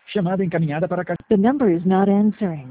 Chamada encaminhada para a caixa. The number is not answering.